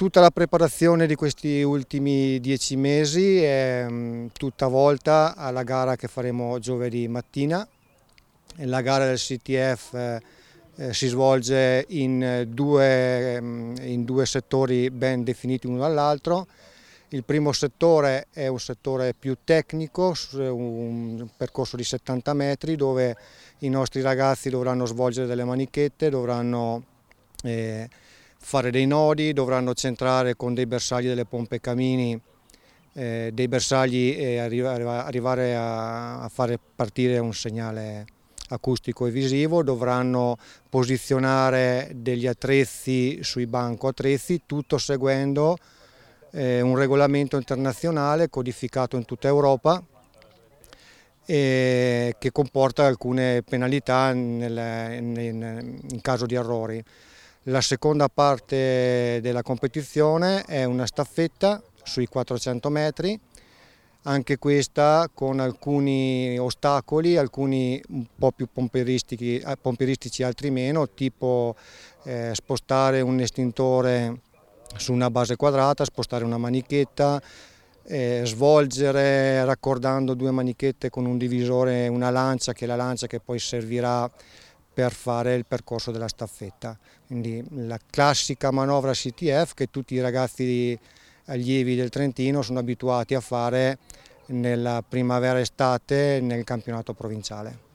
Tutta la preparazione di questi ultimi 10 mesi è tutta volta alla gara che faremo giovedì mattina. La gara del CTF si svolge in due settori ben definiti uno dall'altro. Il primo settore è un settore più tecnico, un percorso di 70 metri dove i nostri ragazzi dovranno svolgere delle manichette, dovranno fare dei nodi, dovranno centrare con dei bersagli delle pompe camini dei bersagli e arrivare a fare partire un segnale acustico e visivo, dovranno posizionare degli attrezzi sui banco attrezzi, tutto seguendo un regolamento internazionale codificato in tutta Europa e che comporta alcune penalità in caso di errori. La seconda parte della competizione è una staffetta sui 400 metri, anche questa con alcuni ostacoli, alcuni un po' più pomperistici, altri meno, tipo spostare un estintore su una base quadrata, spostare una manichetta, svolgere raccordando due manichette con un divisore, una lancia che è la lancia che poi servirà per fare il percorso della staffetta. Quindi la classica manovra CTF che tutti i ragazzi allievi del Trentino sono abituati a fare nella primavera-estate nel campionato provinciale.